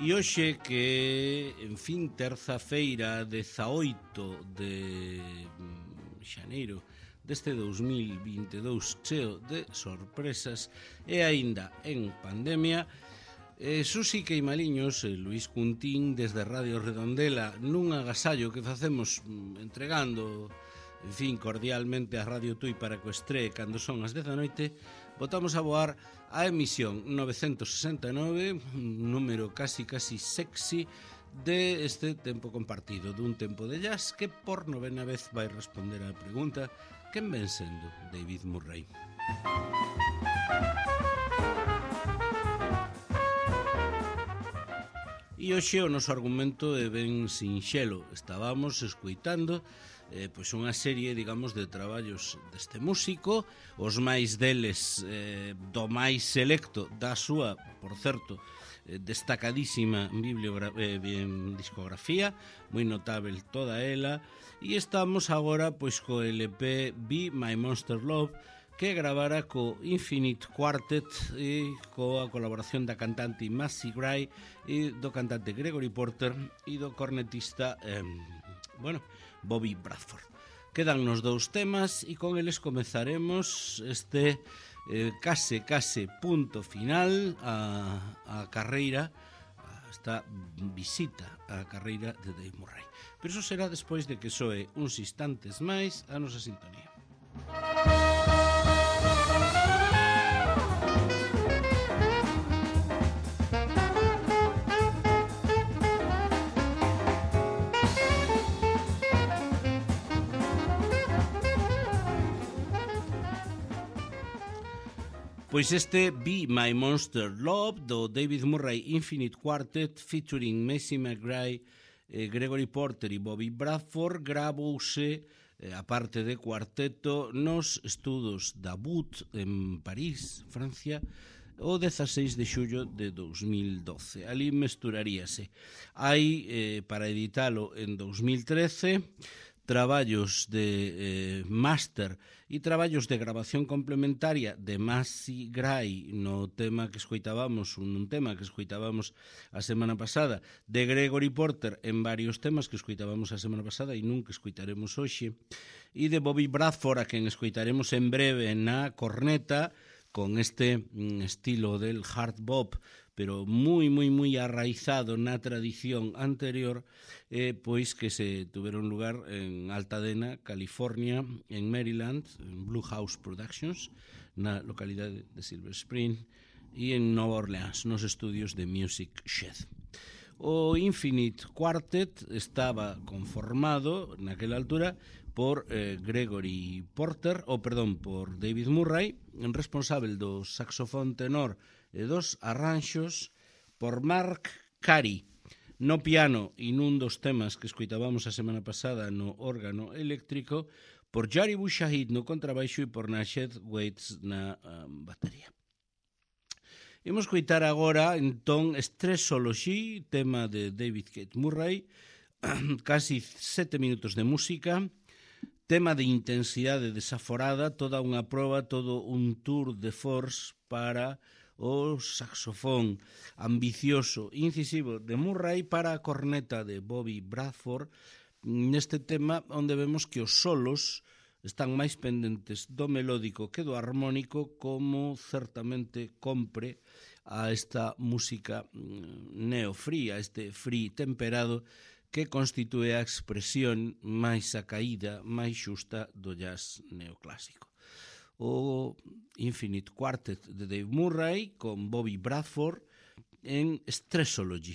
E hoxe que, en fin, terza-feira 18 de xaneiro deste 2022 cheo de sorpresas e aínda en pandemia, Susi Queimaliños e Luís Cuntín desde Radio Redondela nun agasallo que facemos entregando, en fin, cordialmente a Radio Tui para que o estree cando son as 10 da noite, botamos a voar a emisión 969, un número casi sexy de este tempo compartido, dun tempo de jazz que por novena vez vai responder á pregunta: quen ven sendo David Murray? E hoxe o noso argumento é ben sinxelo. Estábamos escoitando pois unha serie, digamos, de traballos deste músico, os máis deles do máis selecto da súa, por certo, destacadísima discografía, moi notável toda ela, e estamos agora pois co LP Be My Monster Love, que gravara co Infinite Quartet e coa colaboración da cantante Macy Gray e do cantante Gregory Porter e do cornetista Bobby Bradford. Quedan nos dous temas e con eles comezaremos este case punto final a carreira, esta visita á carreira de Dave Murray. Pero iso será despois de que soe uns instantes máis a nosa sintonía. Pois este Be My Monster Love do David Murray Infinite Quartet featuring Macy McGrath, Gregory Porter e Bobby Bradford gravouse a parte de cuarteto nos estudos da BUT en París, Francia, o 16 de xullo de 2012. Ali mesturaríase. Hai, para editalo en 2013, traballos de máster e traballos de grabación complementaria de Macy Gray no tema que escoitábamos, un tema que escoitábamos a semana pasada, de Gregory Porter en varios temas que escoitábamos a semana pasada e nunca escoitaremos hoxe, e de Bobby Bradford, a quen escoitaremos en breve na corneta, con este estilo del hard bop, pero moi arraizado na tradición anterior, pois que se tuveron lugar en Altadena, California, en Maryland, en Blue House Productions, na localidade de Silver Spring, e en Nova Orleans, nos estudios de Music Shed. O Infinite Quartet estaba conformado naquela altura por Gregory Porter, por David Murray, responsable do saxofón tenor e dos arranxos, por Mark Carey no piano e nun dos temas que escoitábamos a semana pasada no órgano eléctrico, por Jari Bushahid no contrabaixo e por Nashed Waits na batería. Imos coitar agora, entón, Stressology, tema de David Kate Murray, casi 7 minutos de música, tema de intensidade desaforada, toda unha proba, todo un tour de force para o saxofón ambicioso, incisivo de Murray para a corneta de Bobby Bradford, neste tema onde vemos que os solos están máis pendentes do melódico que do armónico, como certamente compre a esta música neofría, este free temperado que constitúe a expresión máis acaída, máis xusta do jazz neoclásico. O Infinite Quartet de Dave Murray con Bobby Bradford en Stressology.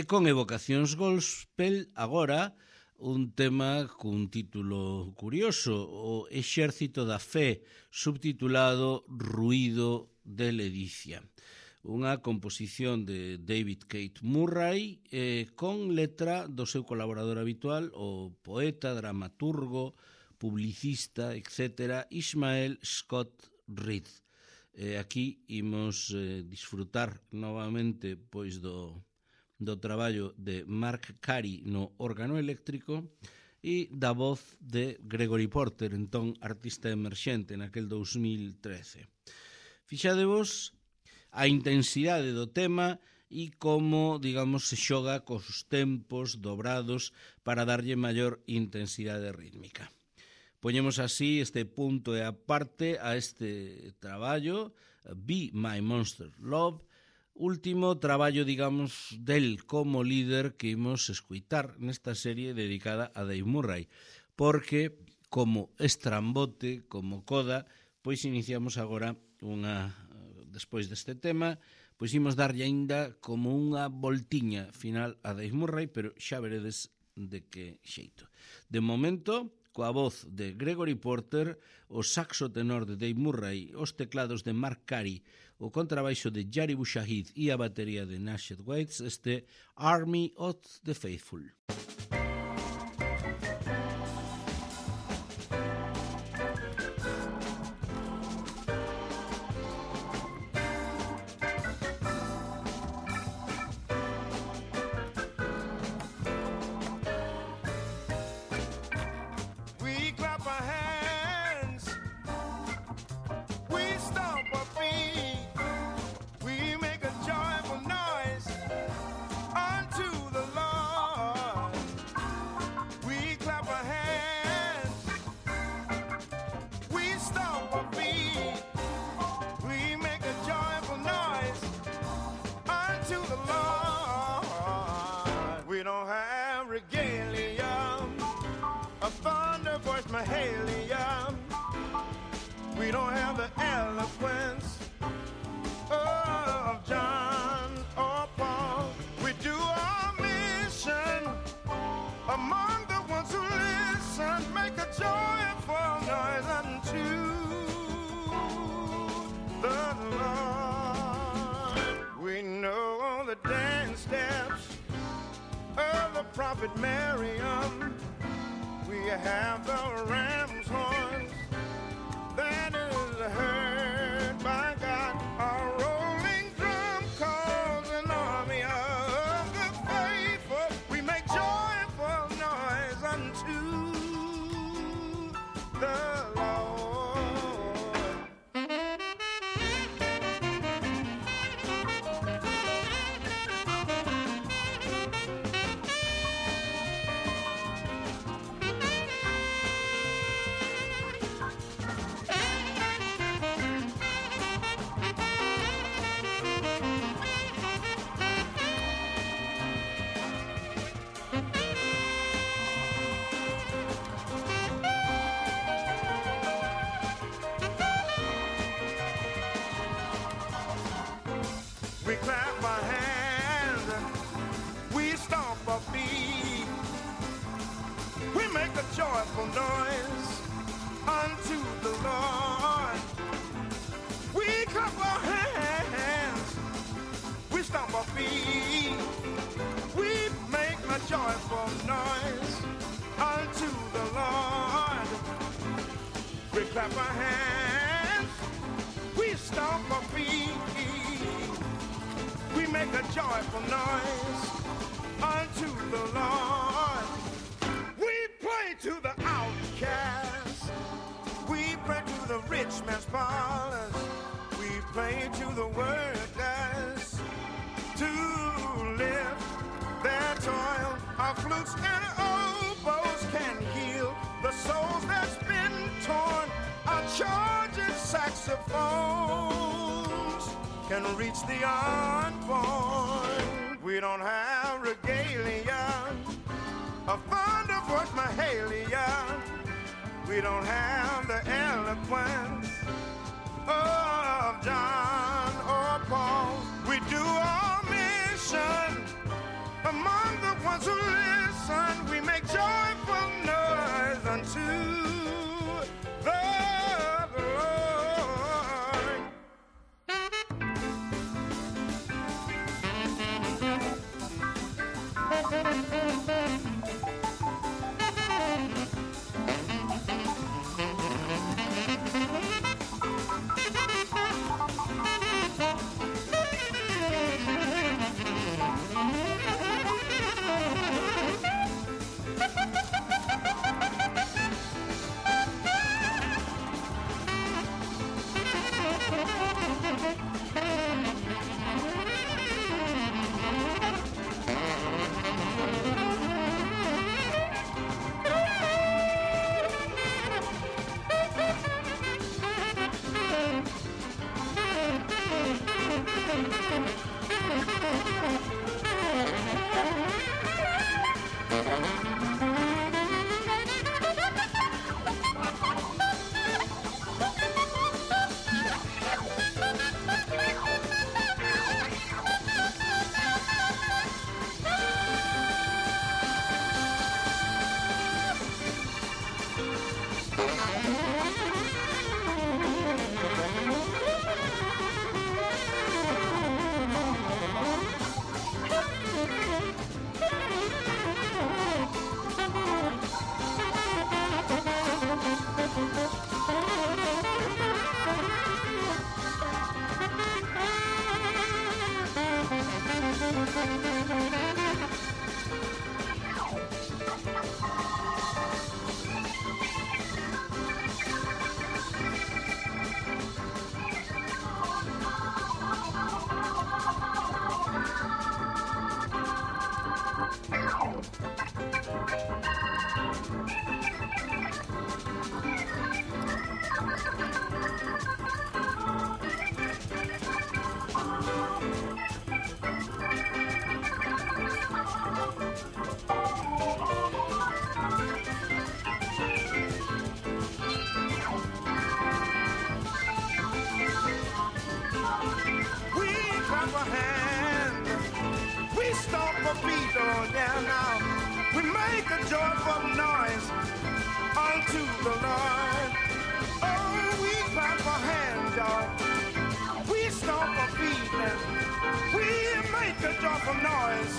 E con Evocacións Gospel, agora, un tema cun título curioso, o Exército da Fe, subtitulado Ruído de Ledicia. Unha composición de David Keith Murray con letra do seu colaborador habitual, o poeta, dramaturgo, publicista, etc., Ismael Scott Reed. Aquí imos disfrutar novamente pois do traballo de Mark Carey no órgano eléctrico e da voz de Gregory Porter, entón artista emerxente naquel 2013. Fixadevos a intensidade do tema e como, digamos, se xoga cos tempos dobrados para darlle maior intensidade rítmica. Poñemos así este punto e aparte a este traballo, Be My Monster Love, último traballo, digamos, del como líder que imos escuitar nesta serie dedicada a Dave Murray, porque como estrambote, como coda, pois iniciamos agora despois deste tema, pois imos darlle aínda como unha voltiña final a Dave Murray, pero xa veredes de que xeito. De momento, coa voz de Gregory Porter, o saxo tenor de Dave Murray, os teclados de Mark Carey, o contrabaixo de Jari Boushahid e a batería de Nashed Waits, este Army of the Faithful. We don't have the eloquence of John or Paul. We do our mission among the ones who listen. Make a joyful noise unto the Lord. We know the dance steps of the prophet Miriam. We have the ram's horns that is heard by God. Our rolling drum calls an army of the faithful. We make joyful noise unto the Lord. We clap our hands, we stomp our feet, we make a joyful noise unto the Lord. We clap our hands, we stomp our feet, we make a joyful noise unto the Lord. We clap our hands, we stomp our feet, we make a joyful noise unto the Lord. We play to the outcast, we play to the rich man's parlors, we play to the workers to lift their toil. Our flutes and oboes can heal the souls that's been torn. Our charging saxophones can reach the unborn. We don't have regalia, a thunder voice Mahalia. We don't have the eloquence of John or Paul. We do our mission among the ones who listen, we make joyful noise unto the Lord. Joyful noise unto the Lord. Oh, we clap our hands, y'all. We stomp our feet and we make a joyful noise.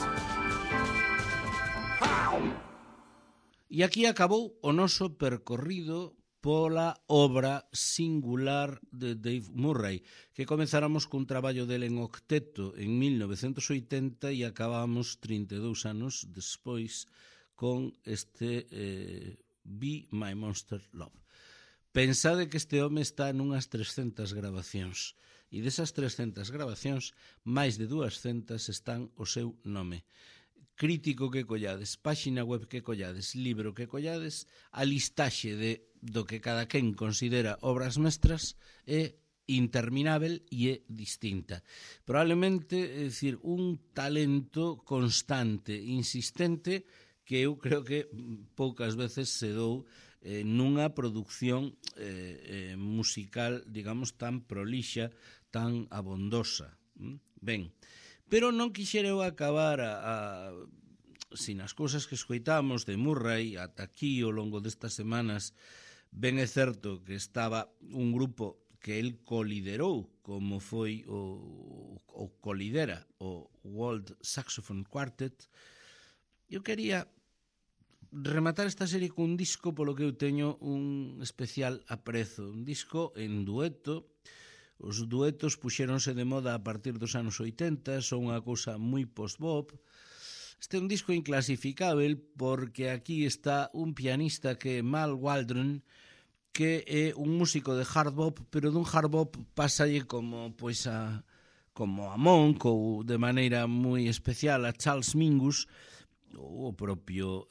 Ha! E aquí acabou o noso percorrido pola obra singular de Dave Murray, que comezáramos cun traballo dele en octeto en 1980 e acabamos 32 anos despois con este Be My Monster Love. Pensade que este home está nunhas 300 grabacións e desas 300 grabacións máis de 200 están o seu nome. Crítico que collades, páxina web que collades, libro que collades, a listaxe do que cada quen considera obras mestras é interminável e é distinta. Probablemente, é dicir, un talento constante, insistente, que eu creo que poucas veces se dou nunha produción musical, digamos, tan prolixa, tan abondosa. Ben, pero non quixera eu acabar sin as cousas que escoitamos de Murray ata aquí ao longo destas semanas. Ben é certo que estaba un grupo que el coliderou, como foi o colidera, o World Saxophone Quartet. Eu quería rematar esta serie cun disco polo que eu teño un especial aprezo, un disco en dueto. Os duetos puxéronse de moda a partir dos anos 80, son unha cousa moi post-bop. Este é un disco inclasificável porque aquí está un pianista que é Mal Waldron, que é un músico de hard bop, pero dun hard bop pasalle como a Monk ou de maneira moi especial a Charles Mingus, o propio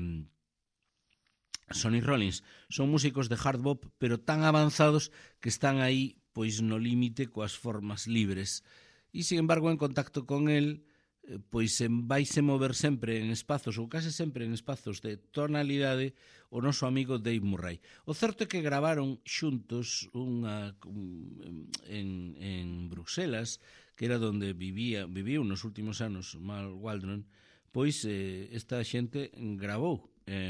Sonny Rollins. Son músicos de hard bop, pero tan avanzados que están aí pois no límite coas formas libres. E, sin embargo, en contacto con el, pois vaise mover sempre en espazos, ou case sempre en espazos de tonalidade, o noso amigo Dave Murray. O certo é que gravaron xuntos en Bruxelas, que era onde viviu nos últimos anos Mal Waldron, pois esta xente gravou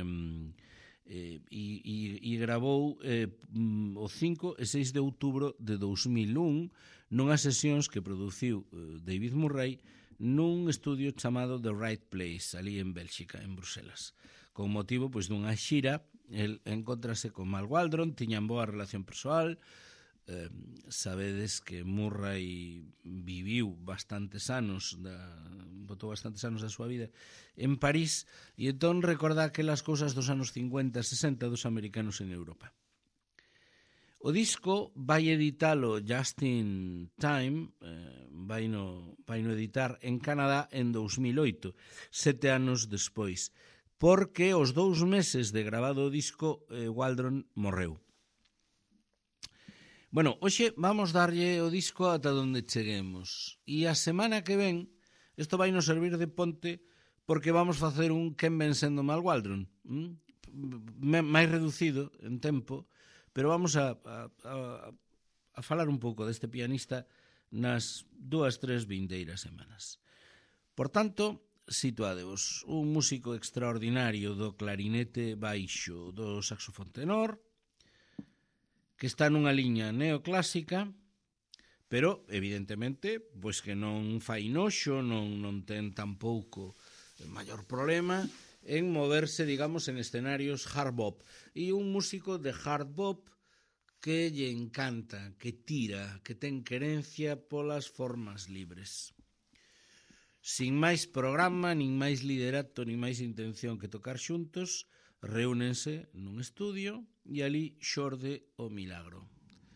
e gravou o 5 e 6 de outubro de 2001 nunhas sesións que produciu David Murray nun estudio chamado The Right Place, ali en Bélxica, en Bruselas. Con motivo pois dunha xira, el encontrase con Mal Waldron, tiñan boa relación persoal. Sabedes que Murray viviu botou bastantes anos da súa vida en París, e entón recorda aquelas cousas dos anos 50 e 60 dos americanos en Europa. O disco vai editalo Justin Time, vaino editar en Canadá en 2008, 7 anos despois, porque os 2 meses de grabado o disco Waldron morreu. Bueno, hoxe vamos darlle o disco ata donde cheguemos. E a semana que ven, isto vai nos servir de ponte porque vamos facer un Quen ven sendo Mal Waldron. máis reducido en tempo, pero vamos a falar un pouco deste pianista nas 2-3 vindeiras semanas. Por tanto, situadevos, un músico extraordinario do clarinete baixo, do saxofón tenor, que está nunha liña neoclásica, pero, evidentemente, pois que non fai noxo, non ten tampouco maior problema en moverse, digamos, en escenarios hard bop. E un músico de hard bop que lle encanta, que tira, que ten querencia polas formas libres. Sin máis programa, nin máis liderato, nin máis intención que tocar xuntos, reúnense nun estudio e ali xorde o milagro.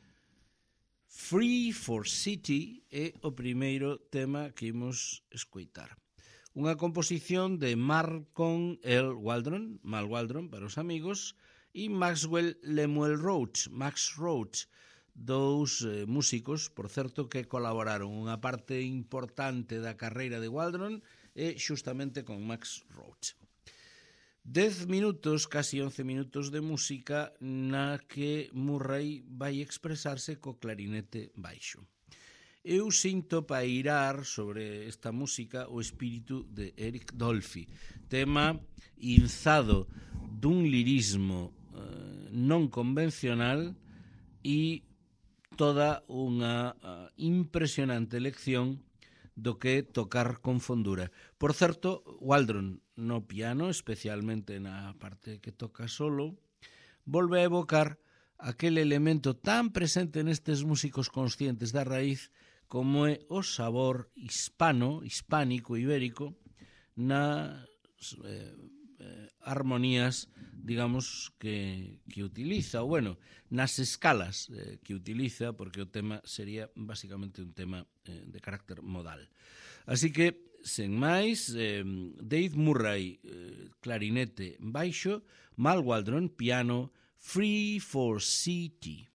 Free for City é o primeiro tema que imos escoitar. Unha composición de Malcolm L. Waldron, Mal Waldron para os amigos, e Maxwell Lemuel Roach, Max Roach, dous músicos, por certo, que colaboraron. Unha parte importante da carreira de Waldron é xustamente con Max Roach. 10 minutos, casi 11 minutos de música na que Murray vai expresarse co clarinete baixo. Eu sinto pairar sobre esta música o espírito de Eric Dolphy, tema inzado dun lirismo non convencional e toda unha impresionante lección do que tocar con fondura. Por certo, Waldron no piano, especialmente na parte que toca solo, volve a evocar aquel elemento tan presente nestes músicos conscientes da raíz como é o sabor hispánico, ibérico, nas armonías, digamos, que utiliza, ou bueno, nas escalas que utiliza, porque o tema sería basicamente un tema de carácter modal. Así que, sen máis, Dave Murray, clarinete baixo, Mal Waldron, piano, Free for City.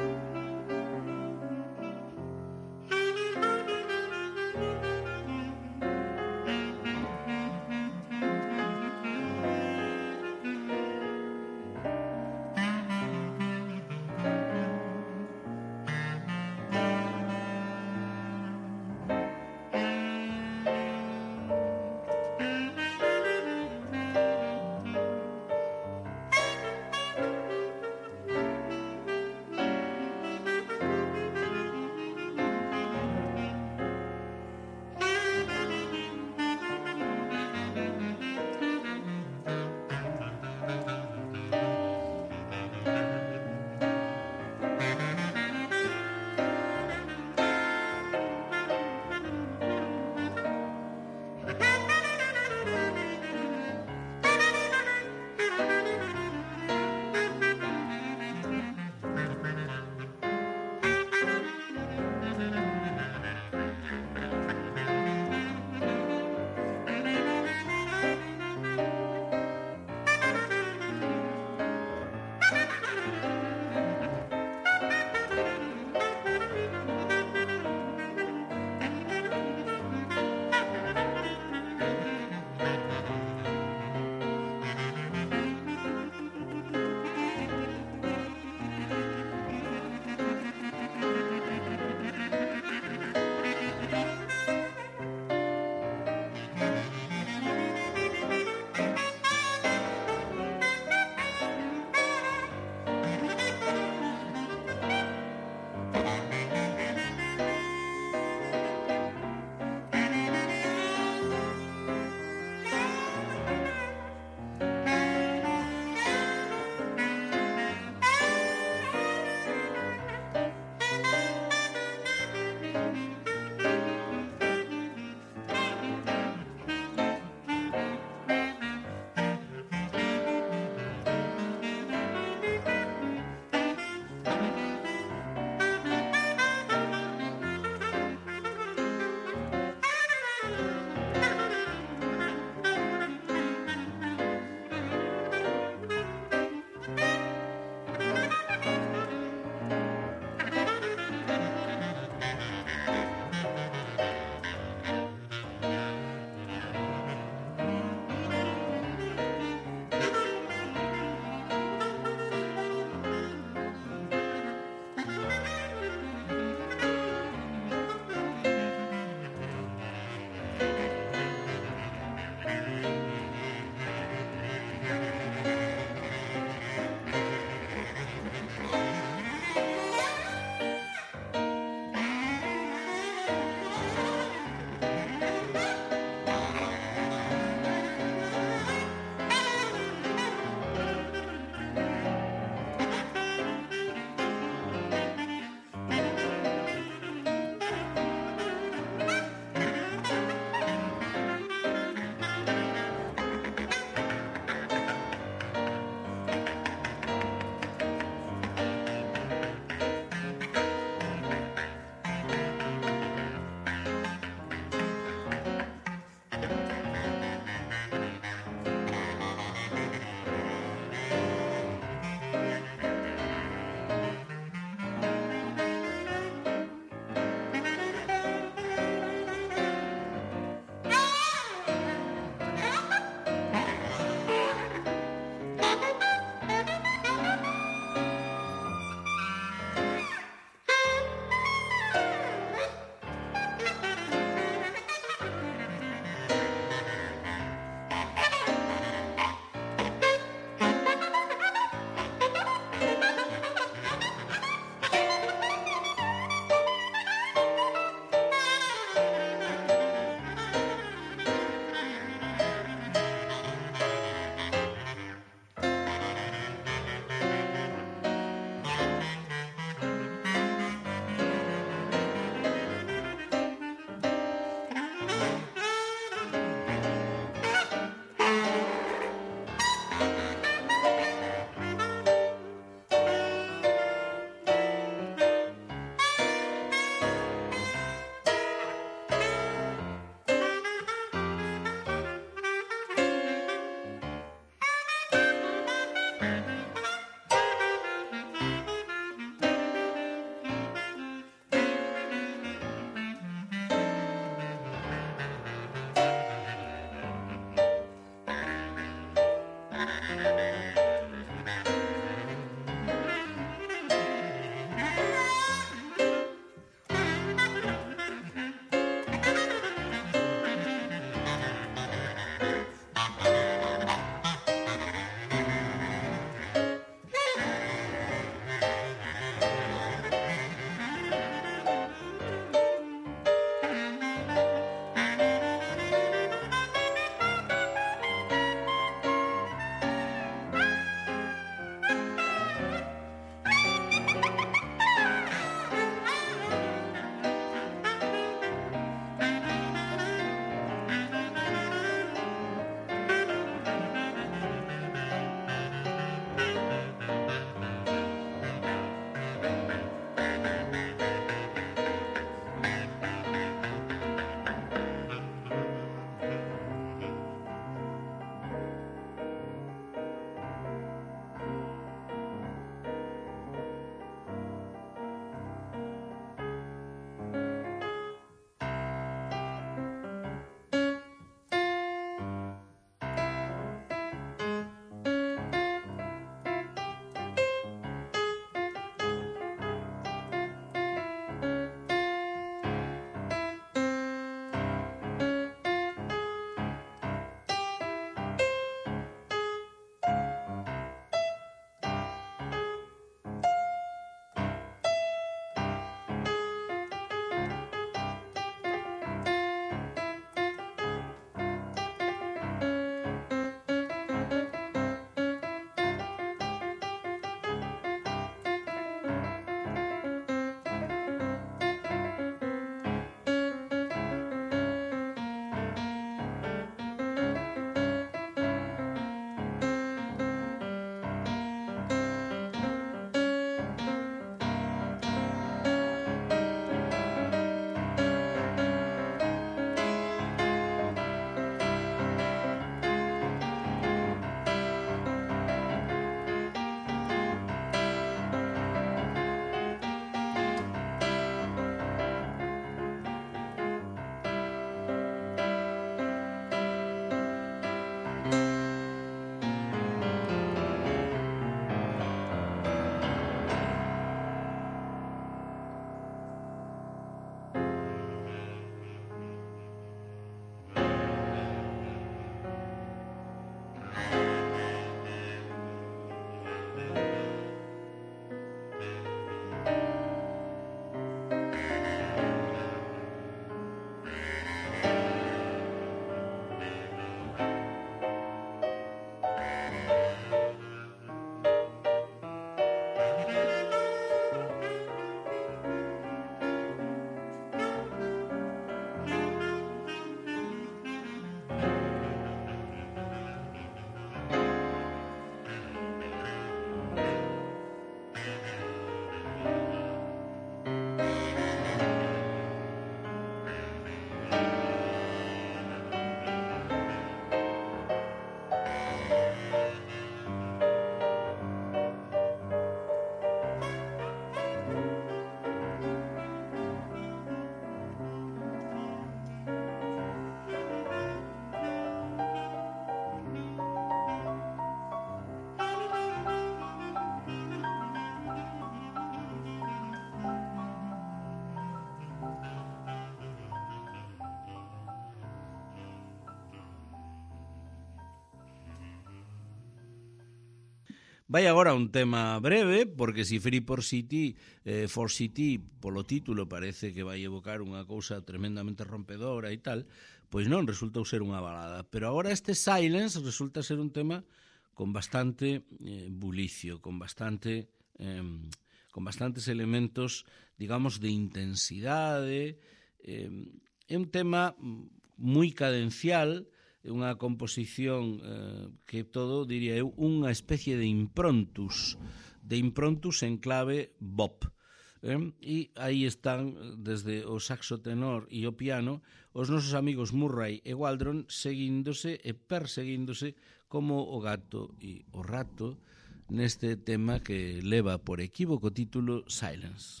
Vai agora un tema breve, porque si Free for City, polo título, parece que vai evocar unha cousa tremendamente rompedora e tal, pois non, resultou ser unha balada. Pero agora este Silence resulta ser un tema con bastante bulicio, con bastantes elementos, digamos, de intensidade. É un tema moi cadencial, unha composición que todo, diría eu, unha especie de improntus en clave bop. E aí están, desde o saxo tenor e o piano, os nosos amigos Murray e Waldron seguíndose e perseguíndose como o gato e o rato neste tema que leva por equívoco título Silence.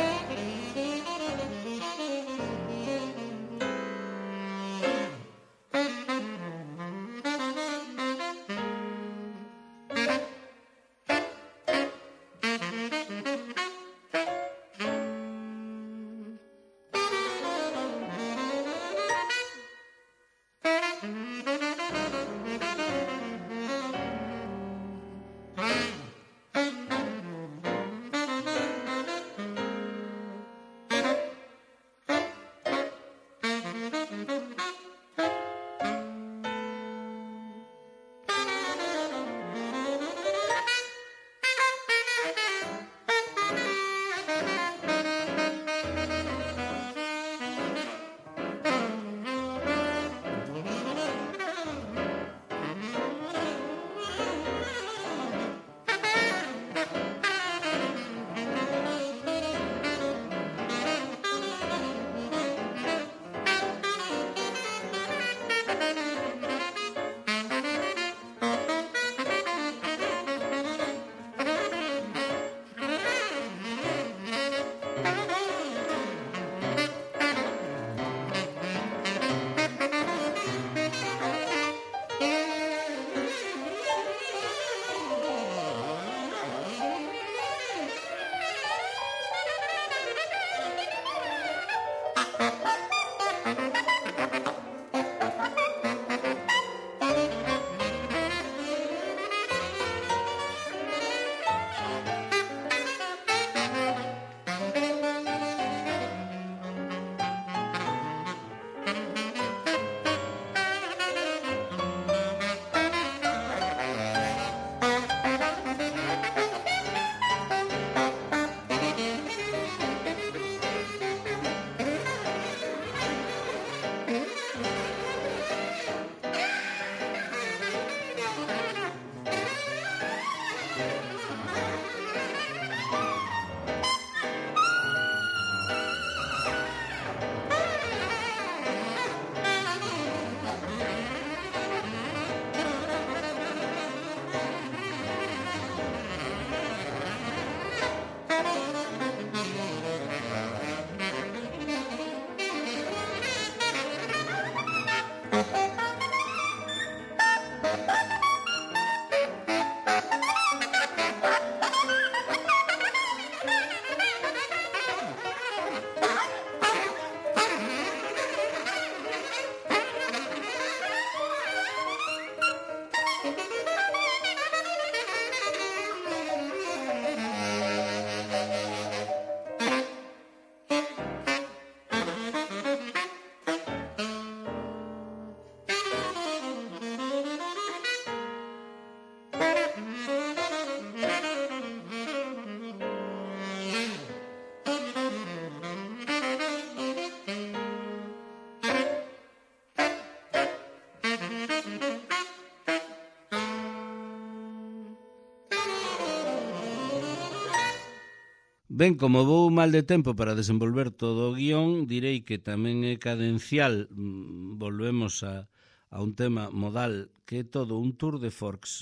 Ben, como vou mal de tempo para desenvolver todo o guión, direi que tamén é cadencial. Volvemos a un tema modal que é todo un tour de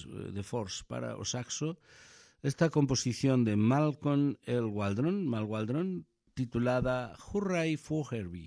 force para o saxo. Esta composición de Malcolm L. Waldron, titulada Hurray for Herbie.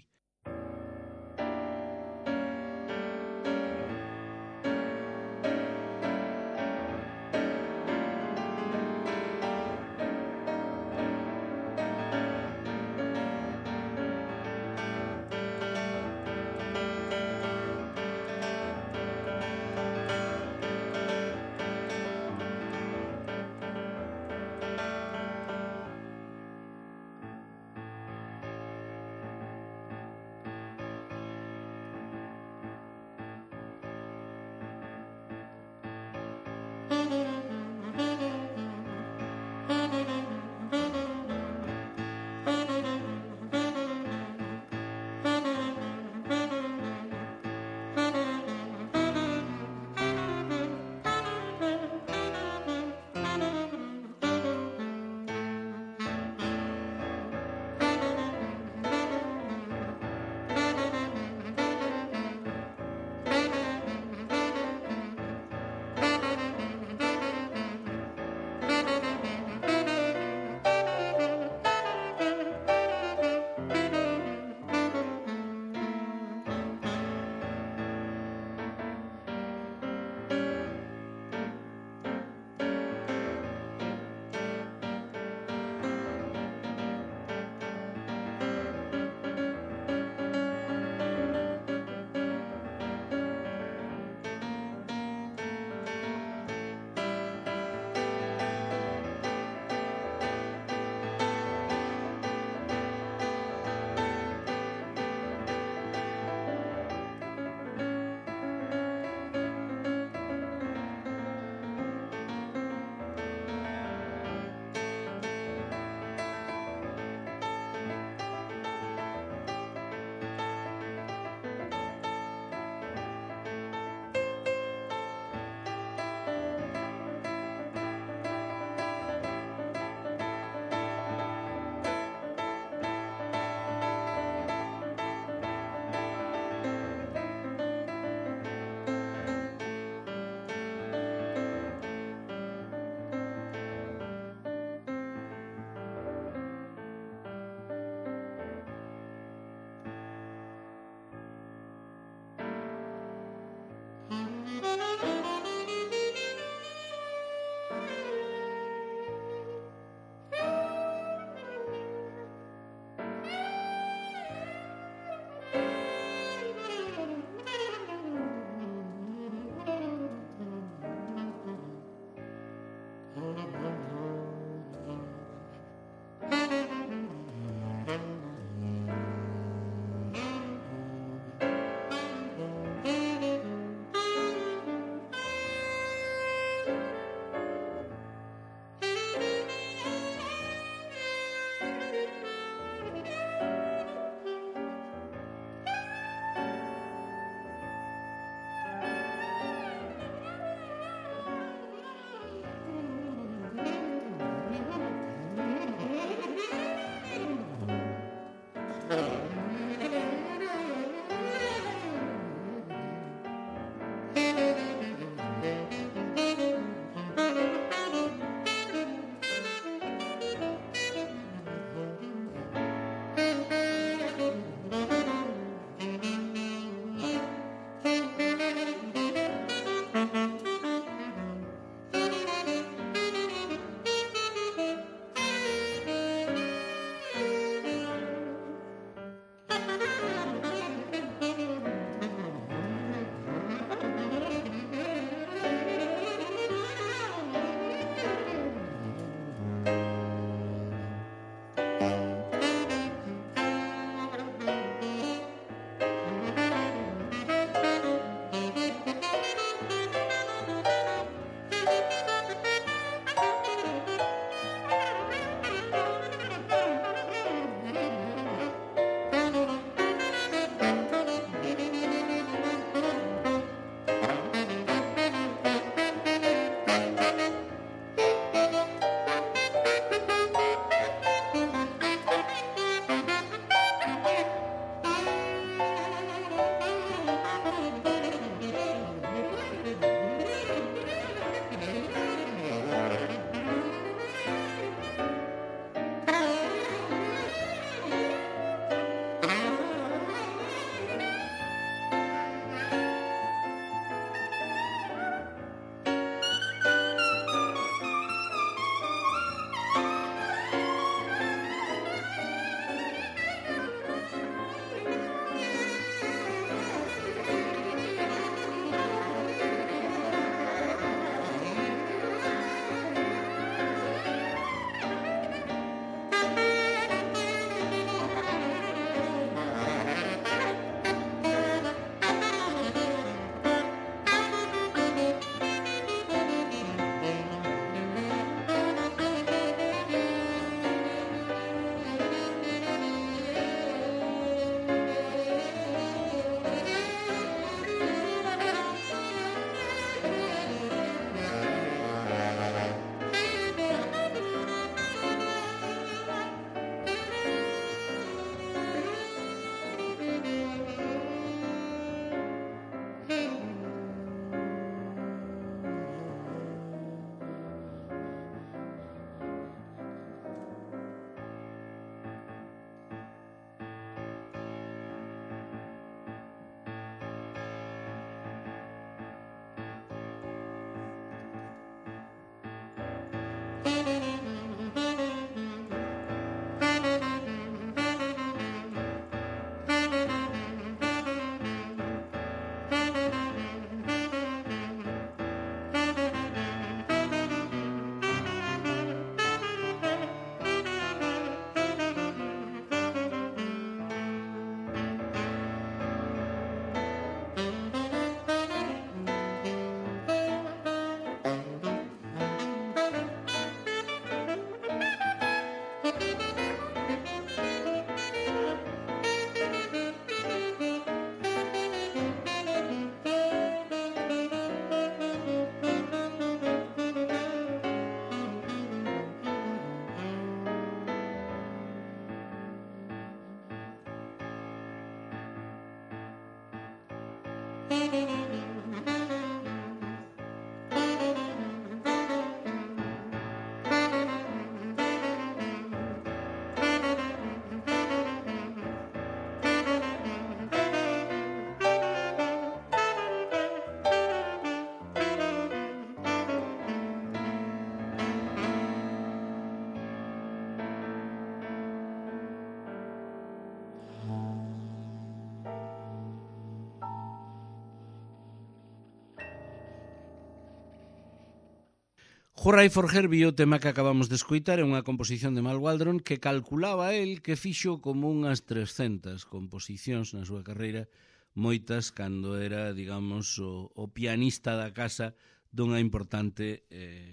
Hurray for Herbie, o tema que acabamos de escoitar, é unha composición de Mal Waldron que calculaba el que fixo como unhas 300 composicións na súa carreira, moitas cando era, digamos, o pianista da casa dunha importante,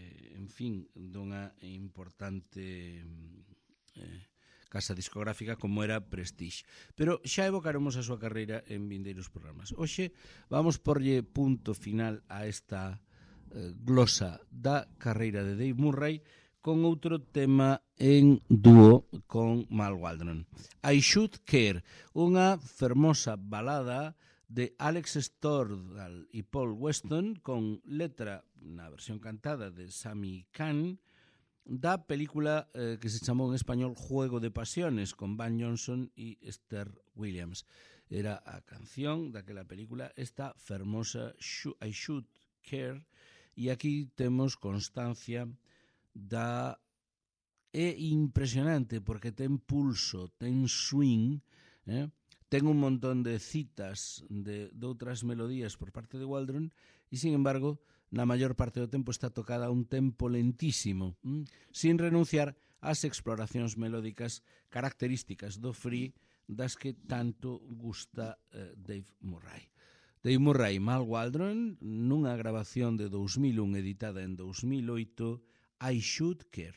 dunha importante casa discográfica como era Prestige. Pero xa evocaremos a súa carreira en vindeiros programas. Hoxe vamos porlle punto final a esta glosa da carreira de Dave Murray con outro tema en dúo con Mal Waldron. I Should Care, unha fermosa balada de Alex Stordahl e Paul Weston con letra na versión cantada de Sammy Cahn da película que se chamou en español Juego de Pasiones con Van Johnson e Esther Williams. Era a canción daquela película, esta fermosa I Should Care. E aquí temos constancia da... É impresionante porque ten pulso, ten swing, ten un montón de citas de outras melodías por parte de Waldron e, sin embargo, na maior parte do tempo está tocada a un tempo lentísimo, sin renunciar ás exploracións melódicas características do free das que tanto gusta Dave Murray. Dave Murray, Mal Waldron, nunha grabación de 2001 editada en 2008, I Should Care.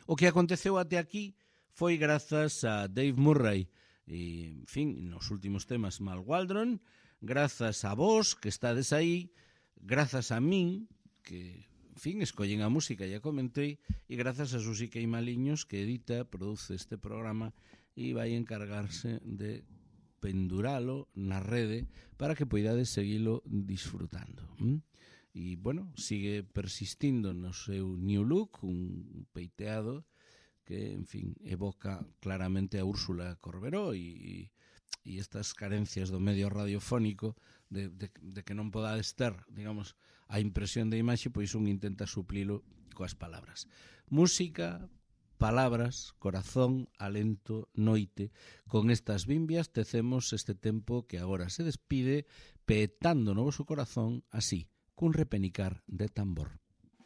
O que aconteceu até aquí foi grazas a Dave Murray, e, en fin, nos últimos temas Mal Waldron, grazas a vos que estades aí, grazas a min, que, en fin, escollen a música, ya comentei, e grazas a Susi Queimaliños, que edita, produce este programa e vai encargarse de penduralo na rede para que poidades seguilo disfrutando. E, bueno, sigue persistindo no seu new look, un peiteado que, en fin, evoca claramente a Úrsula Corberó e estas carencias do medio radiofónico de que non podades ter, digamos, a impresión de imaxe, pois un intenta suplilo coas palabras. Música, palabras, corazón, alento, noite. Con estas bimbias tecemos este tempo que agora se despide, petando no voso corazón así, cun repenicar de tambor.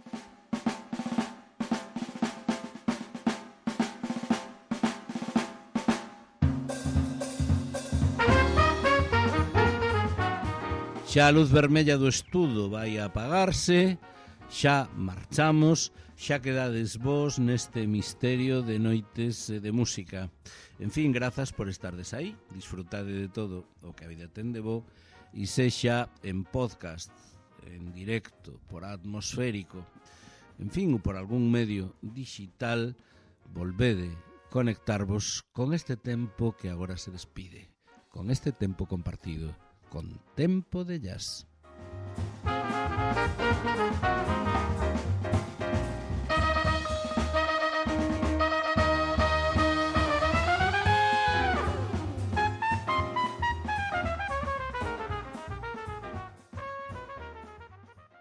Xa a luz vermella do estudo vai a apagarse, xa marchamos, xa quedades vos neste misterio de noites de música. En fin, grazas por estardes aí, disfrutade de todo o que a vida ten de bo, e sexa en podcast, en directo, por atmosférico, en fin, ou por algún medio digital, volvede conectarvos con este tempo que agora se despide, con este tempo compartido, con Tempo de Jazz.